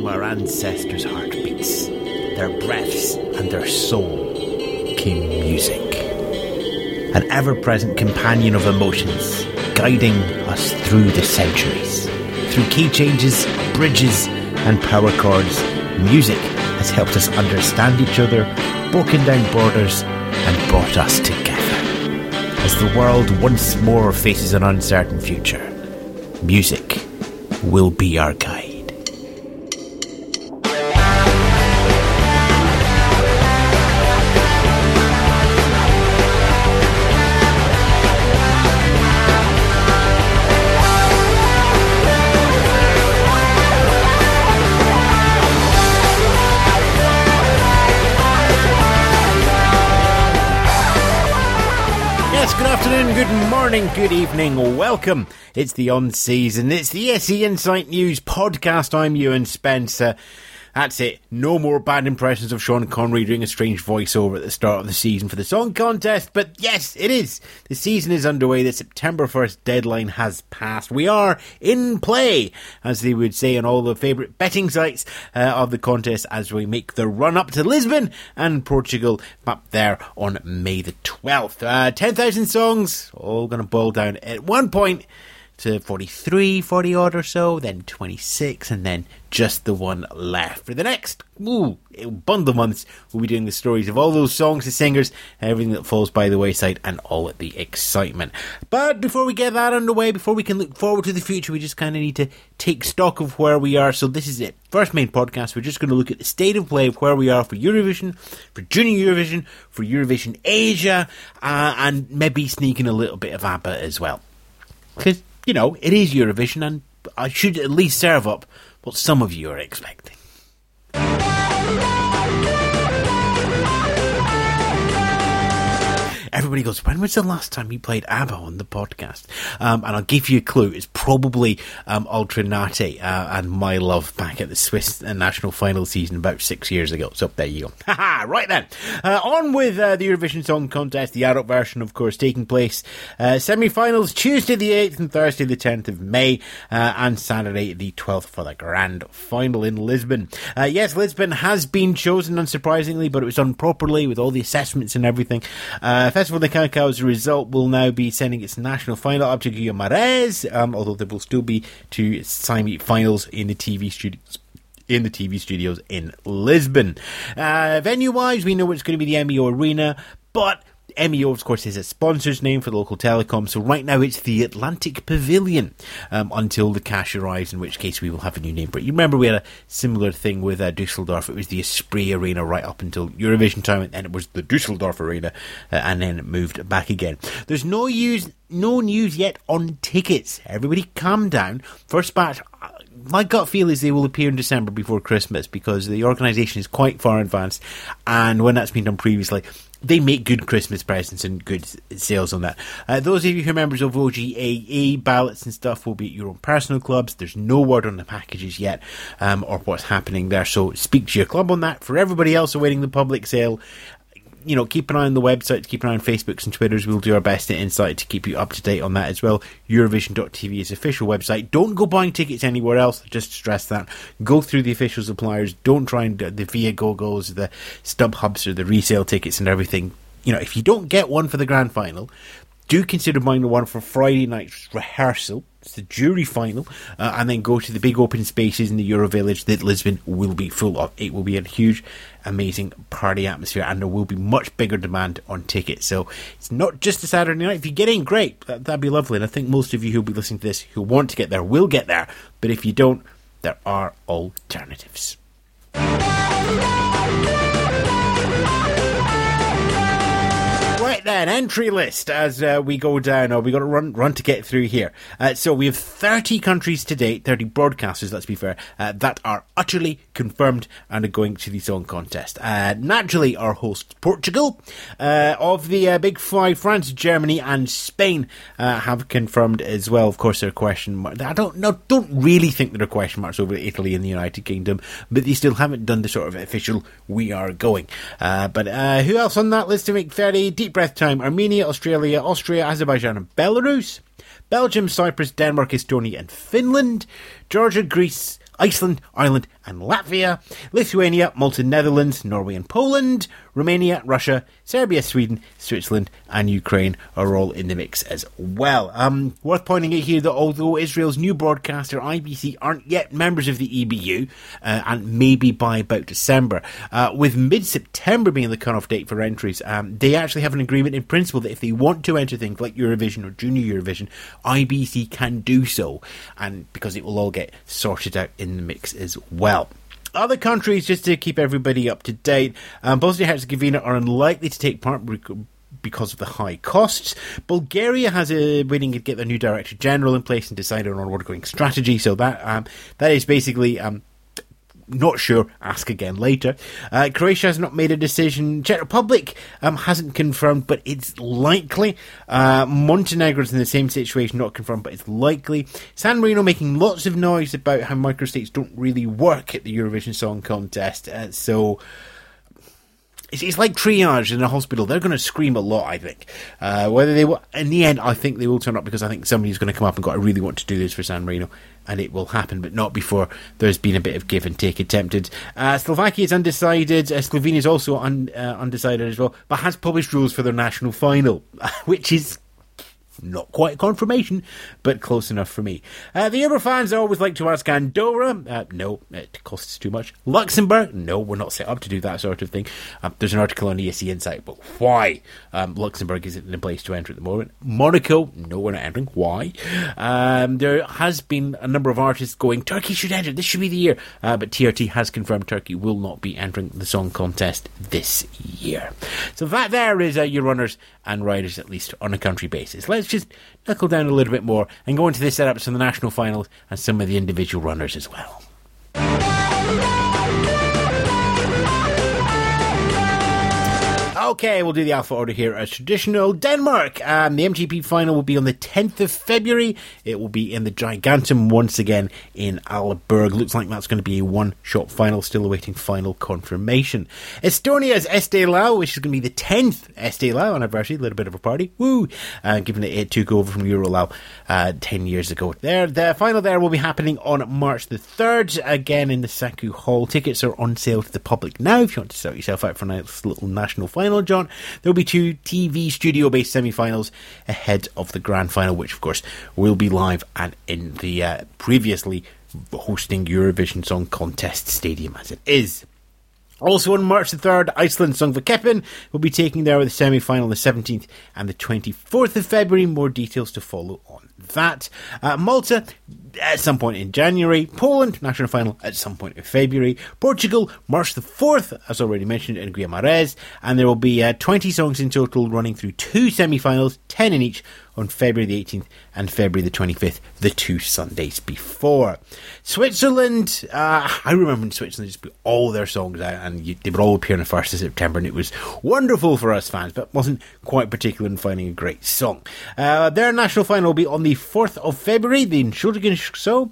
from our ancestors' heartbeats, their breaths and their soul, came music. An ever-present companion of emotions, guiding us through the centuries. Through key changes, bridges and power chords, music has helped us understand each other, broken down borders and brought us together. As the world once more faces an uncertain future, music will be our guide. Good afternoon, good morning, good evening, welcome. It's the on-season, it's the SE Insight News podcast. I'm Ewan Spencer. That's it, no more bad impressions of Sean Connery doing a strange voiceover at the start of the season for the song contest. But yes, it is. The season is underway, the September 1st deadline has passed. We are in play, as they would say on all the favourite betting sites of the contest, as we make the run up to Lisbon and Portugal up there on May the 12th. 10,000 songs, all going to boil down at one point to 43, 40 odd or so, then 26, and then just the one left. For the next bundle months, we'll be doing the stories of all those songs, the singers, everything that falls by the wayside, and all at the excitement. But before we get that underway, before we can look forward to the future, we just kind of need to take stock of where we are. So this is it. First main podcast, we're just going to look at the state of play of where we are for Eurovision, for Junior Eurovision, for Eurovision Asia, and maybe sneaking a little bit of ABBA as well. Because, you know, it is Eurovision, and I should at least serve up what some of you are expecting. Everybody goes, when was the last time you played ABBA on the podcast? And I'll give you a clue. It's probably Ultra Nate and My Love back at the Swiss national final season about 6 years ago. So there you go. Haha, right then. On with the Eurovision Song Contest, the adult version, of course, taking place. Semi-finals Tuesday the 8th and Thursday the 10th of May, and Saturday the 12th for the grand final in Lisbon. Yes, Lisbon has been chosen, unsurprisingly, but it was done properly with all the assessments and everything. Festival de Cacau, as a result, will now be sending its national final up to Guimarães, although there will still be two semi-finals in the TV studios in Lisbon. Venue-wise, we know it's going to be the MEO Arena, but MEO, of course, is a sponsor's name for the local telecom, so right now it's the Atlantic Pavilion until the cash arrives, in which case we will have a new name for it. You remember we had a similar thing with Dusseldorf. It was the Esprit Arena right up until Eurovision time, and then it was the Dusseldorf Arena, and then it moved back again. There's no news yet on tickets. Everybody calm down. First batch, my gut feel is they will appear in December before Christmas, because the organisation is quite far advanced, and when that's been done previously, they make good Christmas presents and good sales on that. Those of you who are members of OGAE, ballots and stuff will be at your own personal clubs. There's no word on the packages yet, or what's happening there, so speak to your club on that. For everybody else awaiting the public sale, you know, keep an eye on the website, keep an eye on Facebooks and Twitters. We'll do our best at Insight to keep you up to date on that as well. Eurovision.tv is official website. Don't go buying tickets anywhere else, just stress that. Go through the official suppliers. Don't try and the Viagogos, the StubHubs, or the resale tickets and everything. You know, if you don't get one for the grand final, do consider buying the one for Friday night's rehearsal. It's the jury final, and then go to the big open spaces in the Eurovillage that Lisbon will be full of. It will be a huge, amazing party atmosphere, and there will be much bigger demand on tickets. So it's not just a Saturday night. If you get in, great. That'd be lovely. And I think most of you who'll be listening to this who want to get there will get there. But if you don't, there are alternatives. Right then, entry list as we go down. We got to run to get through here. So we have 30 countries to date, 30 broadcasters, let's be fair, that are utterly confirmed and are going to the song contest. Naturally, our host Portugal. Of the big five, France, Germany and Spain have confirmed as well. Of course, there are question marks. I don't really think there are question marks over Italy and the United Kingdom, but they still haven't done the sort of official "we are going." But who else on that list to make 30? Deep breath time. Armenia, Australia, Austria, Azerbaijan and Belarus. Belgium, Cyprus, Denmark, Estonia and Finland. Georgia, Greece, Iceland, Ireland and Latvia, Lithuania, Malta, Netherlands, Norway and Poland, Romania, Russia, Serbia, Sweden, Switzerland and Ukraine are all in the mix as well. Worth pointing out here that although Israel's new broadcaster IBC aren't yet members of the EBU, and maybe by about December, with mid-September being the cut-off date for entries, they actually have an agreement in principle that if they want to enter things like Eurovision or Junior Eurovision, IBC can do so, and because it will all get sorted out in the mix as well. Other countries, just to keep everybody up to date, Bosnia and Herzegovina are unlikely to take part because of the high costs. Bulgaria has waiting to get their new Director General in place and decided on an ongoing strategy, so that is basically not sure, ask again later. Croatia has not made a decision. Czech Republic hasn't confirmed, but it's likely. Montenegro's in the same situation, not confirmed, but it's likely. San Marino making lots of noise about how microstates don't really work at the Eurovision Song Contest. So it's like triage in a hospital. They're going to scream a lot, I think. Whether they will, in the end, I think they will turn up because I think somebody's going to come up and go, I really want to do this for San Marino. And it will happen, but not before there's been a bit of give and take attempted. Slovakia is undecided. Slovenia is also undecided as well, but has published rules for their national final, which is not quite a confirmation, but close enough for me. The Uber fans always like to ask Andorra. No, it costs too much. Luxembourg? No, we're not set up to do that sort of thing. There's an article on ESC Insight, but why? Luxembourg isn't in a place to enter at the moment. Monaco? No, we're not entering. Why? There has been a number of artists going, Turkey should enter, this should be the year. But TRT has confirmed Turkey will not be entering the song contest this year. So that there is your runners and riders, at least on a country basis. Let's just knuckle down a little bit more and go into the setups of the national finals and some of the individual runners as well. Okay, we'll do the alpha order here as traditional. Denmark, the MGP final will be on the 10th of February. It will be in the Gigantum once again in Aalborg. Looks like that's going to be a one-shot final, still awaiting final confirmation. Estonia's Este Lau, which is going to be the 10th Este Lau anniversary, a little bit of a party, woo, given that it took over from Eurolau 10 years ago. The final there will be happening on March the 3rd, again in the Saku Hall. Tickets are on sale to the public now if you want to sort yourself out for a nice little national final, John. There will be 2 TV studio-based semi-finals ahead of the grand final, which of course will be live and in the previously hosting Eurovision Song Contest stadium as it is. Also on March the 3rd, Iceland Songvakeppnin will be taking there with the semi-final the 17th and the 24th of February. More details to follow on that. Malta at some point in January. Poland, national final at some point in February. Portugal, March the 4th, as already mentioned, in Guimarães. And there will be 20 songs in total running through 2 semi-finals, 10 in each, on February the 18th and February the 25th, the 2 Sundays before. Switzerland, I remember when Switzerland just put all their songs out and they would all appear on the 1st of September, and it was wonderful for us fans, but wasn't quite particular in finding a great song. Their national final will be on the 4th of February, the Entschuldigung So.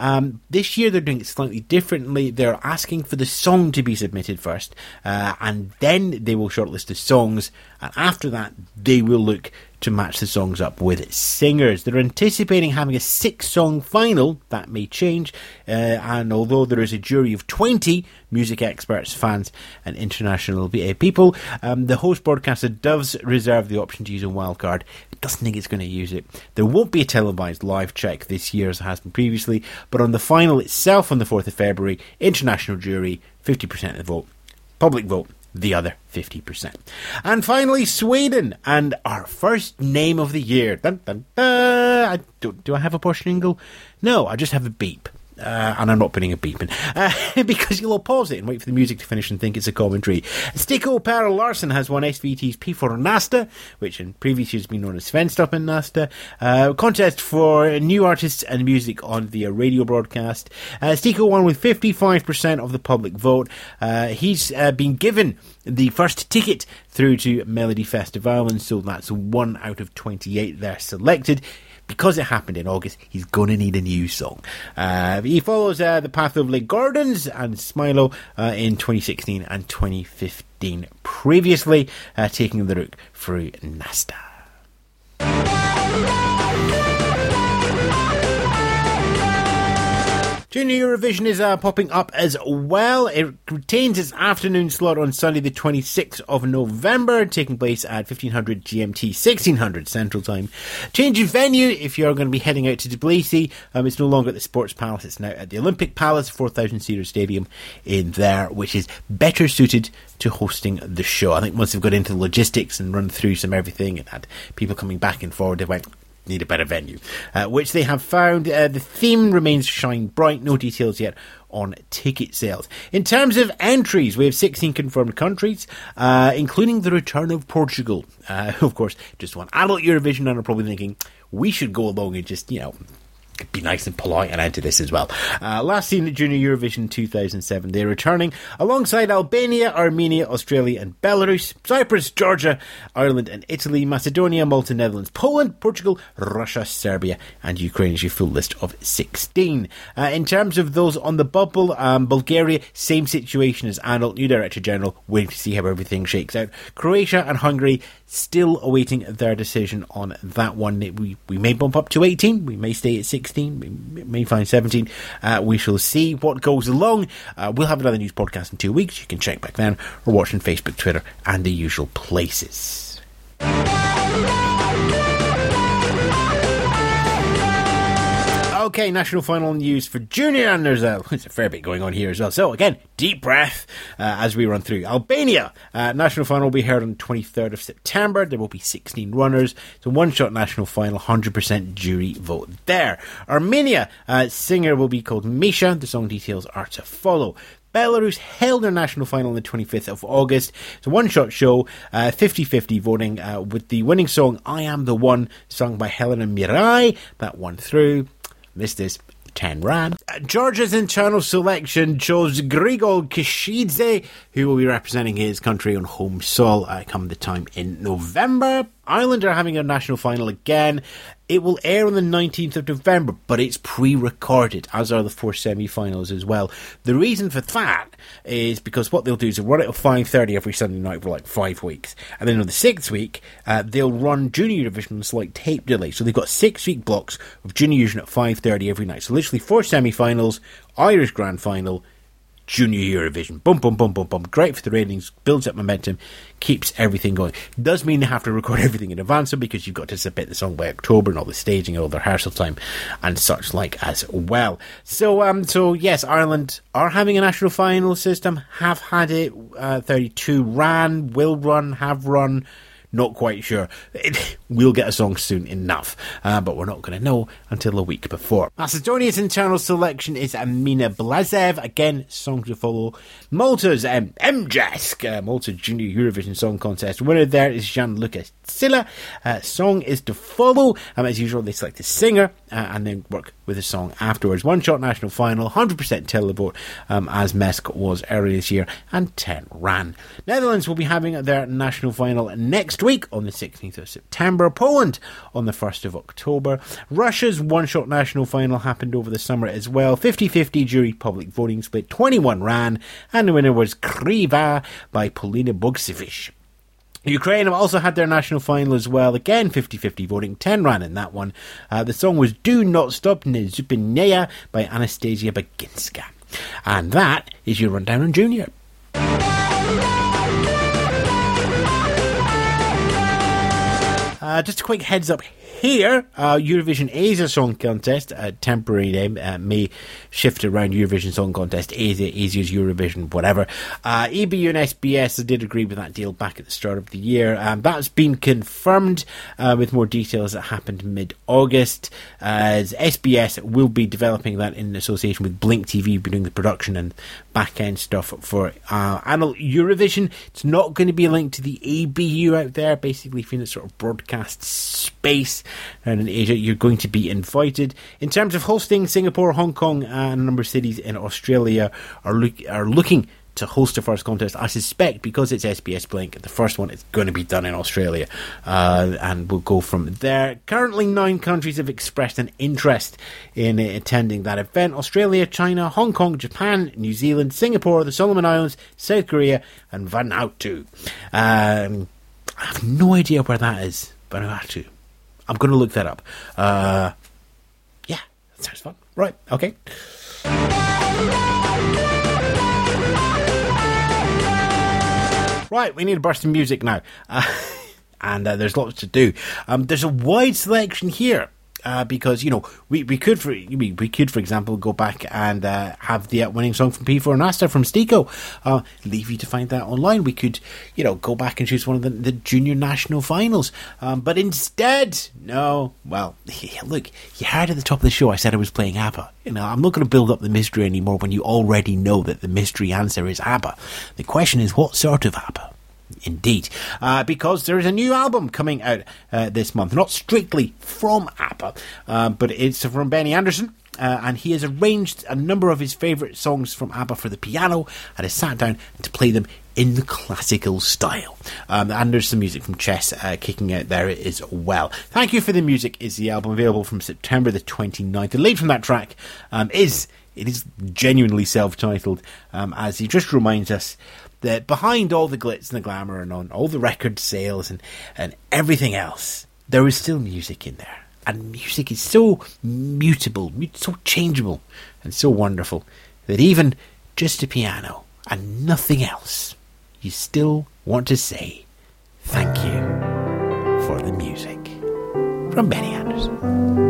This year they're doing it slightly differently. They're asking for the song to be submitted first, and then they will shortlist the songs, and after that they will look to match the songs up with singers. They're anticipating having a 6-song final. That may change, and although there is a jury of 20 music experts, fans and international people, the host broadcaster does reserve the option to use a wildcard. It doesn't think it's going to use it. There won't be a televised live check this year as it has been previously, but on the final itself on the 4th of February, international jury, 50% of the vote, public vote, the other 50%. And finally, Sweden, and our first name of the year. Dun, dun, dun. Do I have a posh jingle? No, I just have a beep. And I'm not putting a beep in, because you'll all pause it and wait for the music to finish and think it's a commentary. Stico Per Larsen has won SVT's P4 Nasta, which in previous years has been known as Svenstoppen Nasta, contest for new artists and music on the radio broadcast. Stico won with 55% of the public vote. He's been given the first ticket through to Melody Festival, and so that's 1 out of 28 there selected. Because it happened in August, he's going to need a new song. He follows the path of Lake Gardens and Smilo in 2016 and 2015 previously, taking the route through Nasta. Junior Junior Eurovision is popping up as well. It retains its afternoon slot on Sunday the 26th of November, taking place at 1500 GMT, 1600 Central Time. Change of venue if you're going to be heading out to Tbilisi. It's no longer at the Sports Palace, it's now at the Olympic Palace, 4,000-seater stadium in there, which is better suited to hosting the show. I think once they've got into the logistics and run through some everything and had people coming back and forward, they went, need a better venue, which they have found. The theme remains Shine Bright. No details yet on ticket sales. In terms of entries, we have 16 confirmed countries, including the return of Portugal. Of course, just one adult Eurovision, and are probably thinking we should go along and just, be nice and polite and enter this as well. Last seen at Junior Eurovision 2007, they're returning alongside Albania, Armenia, Australia and Belarus, Cyprus, Georgia, Ireland and Italy, Macedonia, Malta, Netherlands, Poland, Portugal, Russia, Serbia and Ukraine is your full list of 16. In terms of those on the bubble, Bulgaria, same situation as adult, new Director General, waiting to see how everything shakes out. Croatia and Hungary, still awaiting their decision on that one. We may bump up to 18, we may stay at 16, we may find 17. We shall see what goes along. We'll have another news podcast in 2 weeks. You can check back then, or watch on Facebook, Twitter, and the usual places. Okay, national final news for Junior, and there's a fair bit going on here as well. So again, deep breath as we run through. Albania, national final will be held on 23rd of September. There will be 16 runners. It's a one-shot national final, 100% jury vote there. Armenia, singer will be called Misha. The song details are to follow. Belarus held their national final on the 25th of August. It's a one-shot show, 50-50 voting, with the winning song I Am the One, sung by Helena Mirai. That won through. Missed this. 10 rand. Georgia's internal selection chose Grigol Kishidze, who will be representing his country on home soil come the time in November. Ireland are having a national final again. It will air on the 19th of November, but it's pre-recorded, as are the 4 semi-finals as well. The reason for that is because what they'll do is they'll run it at 5:30 every Sunday night for like 5 weeks. And then on the 6th week, they'll run Junior Eurovision on a slight tape delay. So they've got 6-week blocks of Junior Eurovision at 5:30 every night. So literally 4 semi-finals, Irish Grand Final, Junior Eurovision. Boom, boom, boom, boom, boom. Great for the ratings, builds up momentum, keeps everything going. Does mean they have to record everything in advance, because you've got to submit the song by October and all the staging, all the rehearsal time and such like as well. So yes, Ireland are having a national final system, have had it, 32 ran, will run, have run. Not quite sure. We'll get a song soon enough, but we're not going to know until a week before. Macedonia's internal selection is Amina Blazev. Again, song to follow. Malta's MJask, Malta Junior Eurovision Song Contest winner there is Gianluca Silla. Song is to follow. As usual, they select a singer and then work with a song afterwards. One-shot national final, 100% televote, as Mesk was earlier this year, and 10 ran. Netherlands will be having their national final next week on the 16th of September. Poland on the 1st of October. Russia's one-shot national final happened over the summer as well. 50-50 jury public voting split, 21 ran, and the winner was Kriva by Polina Bogsevich. Ukraine have also had their national final as well. Again, 50-50 voting, 10 ran in that one. The song was Do Not Stop Nezupineya by Anastasia Baginska. And that is your rundown on Junior. Just a quick heads up here, Eurovision Asia Song Contest, temporary name, may shift around Eurovision Song Contest, Asia's Eurovision, whatever. EBU and SBS did agree with that deal back at the start of the year. That's been confirmed with more details that happened mid-August, as SBS will be developing that in association with Blink TV, doing the production and back-end stuff for adult Eurovision. It's not going to be linked to the ABU out there. Basically, if you're in the sort of broadcast space and in Asia, you're going to be invited. In terms of hosting, Singapore, Hong Kong and a number of cities in Australia are looking to host the first contest. I suspect because it's SBS Blink, the first one is going to be done in Australia, and we'll go from there. Currently 9 countries have expressed an interest in attending that event: Australia, China, Hong Kong, Japan, New Zealand, Singapore, the Solomon Islands, South Korea and Vanuatu. I have no idea where that is, Vanuatu. I'm going to look that up. Yeah, that sounds fun. Right, okay. Right, we need a burst of music now. And there's lots to do. There's a wide selection here. Because, you know, we could, for example, go back and have the winning song from P4 Nasta from Stico. Leave you to find that online. We could, you know, go back and choose one of the junior national finals. But instead, no. Well, look, you heard at the top of the show I said I was playing ABBA. You know, I'm not going to build up the mystery anymore when you already know that the mystery answer is ABBA. The question is, what sort of ABBA? Indeed, because there is a new album coming out this month, not strictly from ABBA, but it's from Benny Andersson, and he has arranged a number of his favourite songs from ABBA for the piano and has sat down to play them in the classical style. And there's some music from Chess kicking out there as well. Thank You for the Music is the album, available from September the 29th. The lead from that track is genuinely self-titled, as he just reminds us that behind all the glitz and the glamour and on all the record sales and everything else, there is still music in there. And music is so mutable, so changeable, and so wonderful that even just a piano and nothing else, you still want to say thank you for the music. From Benny Andersson.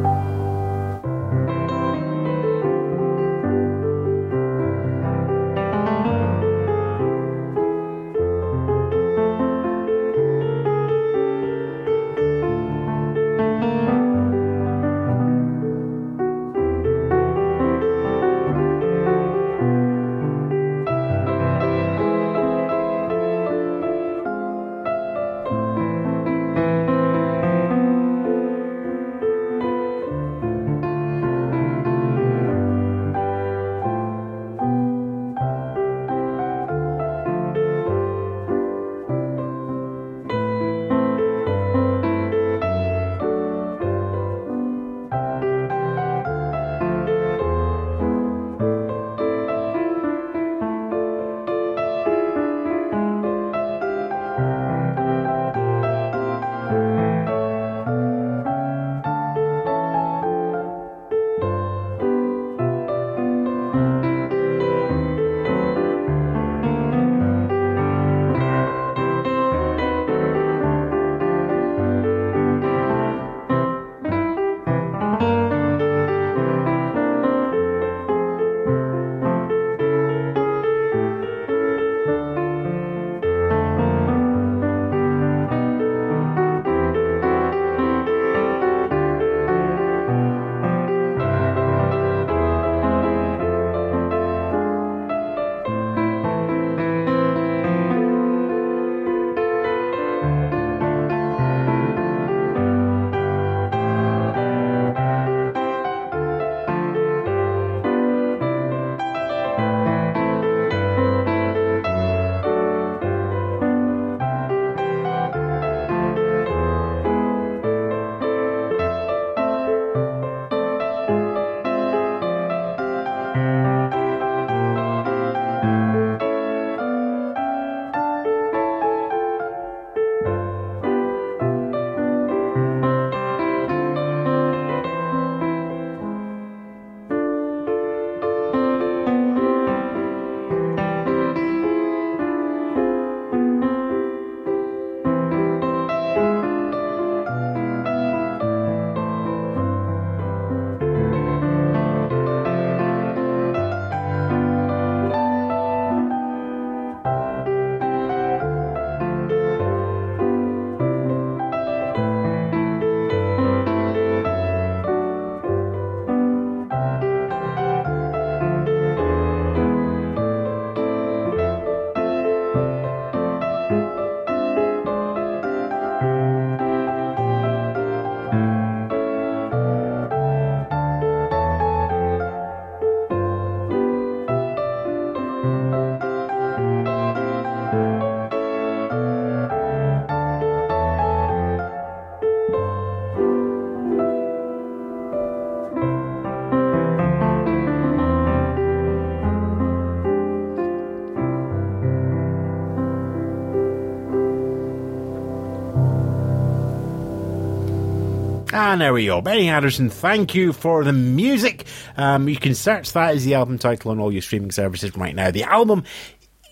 And there we go. Benny Andersson, thank you for the music. You can search that as the album title on all your streaming services right now. The album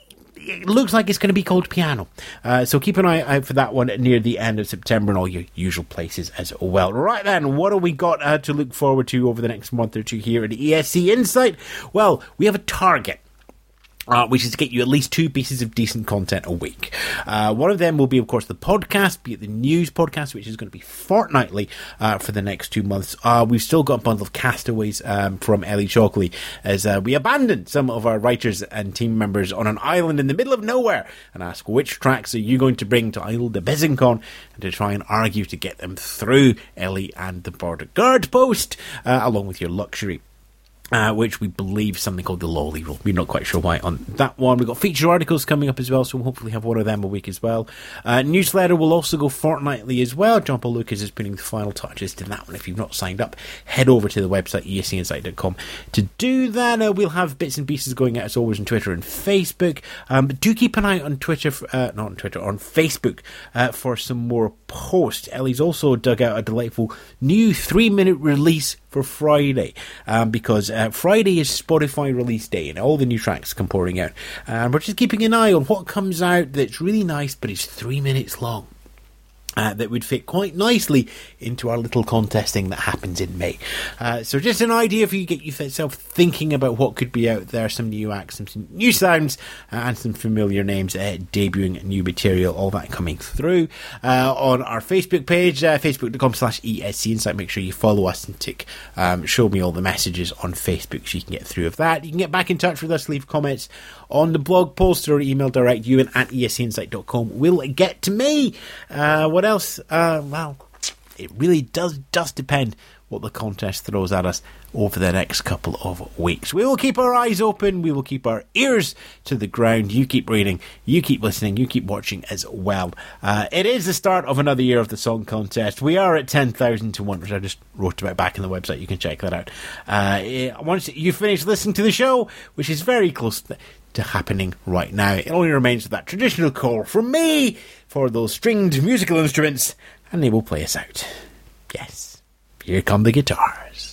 it looks like it's going to be called Piano. So keep an eye out for that one near the end of September and all your usual places as well. Right then, what have we got to look forward to over the next month or two here at ESC Insight? Well, we have a target. Which is to get you at least 2 pieces of decent content a week. One of them will be, of course, the podcast, be it the news podcast, which is going to be fortnightly for the next 2 months. We've still got a bundle of castaways from Ellie Shockley as we abandoned some of our writers and team members on an island in the middle of nowhere and ask which tracks are you going to bring to Isle de Besançon and to try and argue to get them through Ellie and the Border Guard post, along with your luxury. Which we believe something called the Lolly Rule. We're not quite sure why on that one. We've got feature articles coming up as well, so we'll hopefully have one of them a week as well. Newsletter will also go fortnightly as well. John Paul Lucas is putting the final touches to that one. If you've not signed up, head over to the website, escinsight.com, to do that. We'll have bits and pieces going out as always on Twitter and Facebook. But do keep an eye on Twitter, on Facebook, for some more posts. Ellie's also dug out a delightful new 3-minute release for Friday, because Friday is Spotify release day and all the new tracks come pouring out, and we're just keeping an eye on what comes out that's really nice but it's 3 minutes long. That would fit quite nicely into our little contesting that happens in May. So just an idea for you to get yourself thinking about what could be out there, some new acts, some new sounds, and some familiar names debuting new material, all that coming through on our Facebook page, facebook.com/ESC Insight. Make sure you follow us and tick show me all the messages on Facebook so you can get through of that. You can get back in touch with us, leave comments on the blog post or email direct you at escinsight.com will get to me. What else? Well, it really does depend what the contest throws at us over the next couple of weeks. We will keep our eyes open. We will keep our ears to the ground. You keep reading. You keep listening. You keep watching as well. It is the start of another year of the song contest. We are at 10,000 to 1, which I just wrote about back on the website. You can check that out. Once you finish listening to the show, which is very close to happening right now, it only remains that traditional call from me for those stringed musical instruments, and they will play us out. Yes, here come the guitars.